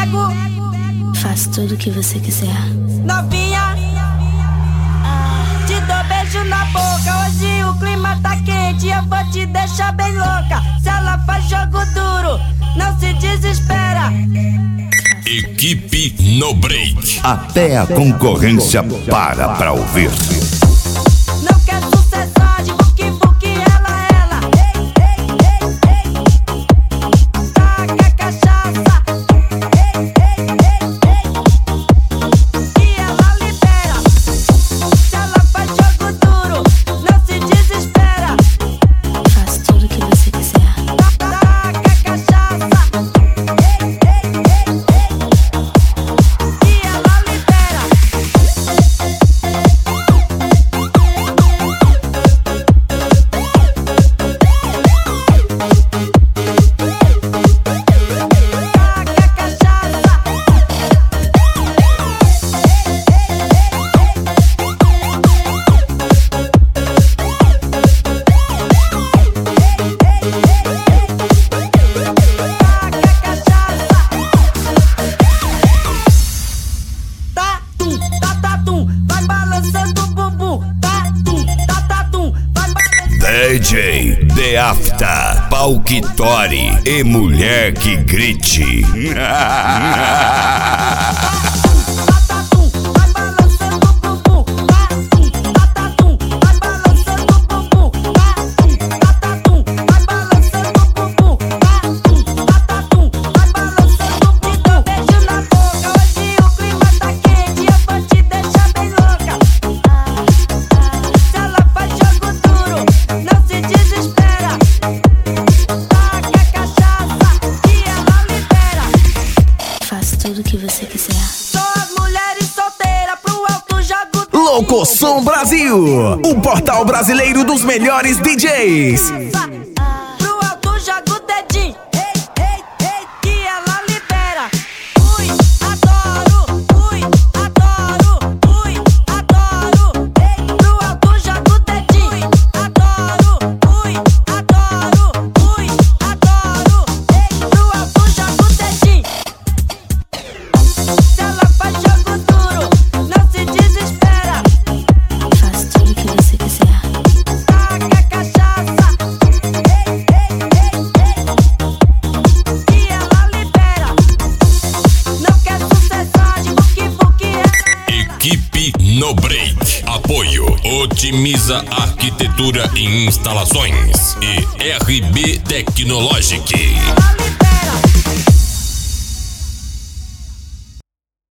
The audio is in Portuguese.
pego. Faço tudo o que você quiser. Novinha, te dou beijo na boca. Hoje o clima tá quente, eu vou te deixar bem louca. Se ela faz jogo duro, não se desespera. Equipe No Break. Até a concorrência para pra ouvir. Não quer sucessar de buque, ela. Ei, ei, ei, ei. Taca cachaça. Ei, ei, ei, ei. E ela libera. Se ela faz jogo duro, não se desespera. Faço tudo o que você quiser. Taca cachaça. Ei, ei, ei, ei. E ela libera. Taca cachaça. Taca cachaça. Tatum, tatatum, vai balançando o bumbum. Tatum, tatatum, vai balançando. DJ The After, Palquitori e Mulher que Grite. Tatatum, vai balançando o bumbum. Tatum, tatatum, vai balançando o bumbum. Tatum, tatatum, vai balançando o bumbum. Tatum, tatatum, vai balançando o bumbum. Beijo na boca, hoje o clima tá quente, eu vou te deixar bem louca. Se ela faz jogo duro, não se desespera. Taca cachaça e ela libera. Faço tudo o que você quiser. Só as mulheres solteiras pro alto jogo duro. Loucosom Brasil, o portal brasileiro dos melhores DJs. Pro alto joga o dedinho. Ei, ei, ei, que ela libera. Ui, adoro. Ui, adoro. Ui, adoro. Ei, pro alto joga o dedinho. Adoro. Ui, adoro. Ui, adoro. Ei, pro alto joga o dedinho. Se ela faz jogo duro, não se desespera. Faço tudo o que você quiser. Taca cachaça. Ei, ei, ei, ei. E ela libera. Não quer sucessar de buque, ela. Equipe No Break. Apoio Otimiza Arquitetura e Instalações e RB Tecnologic.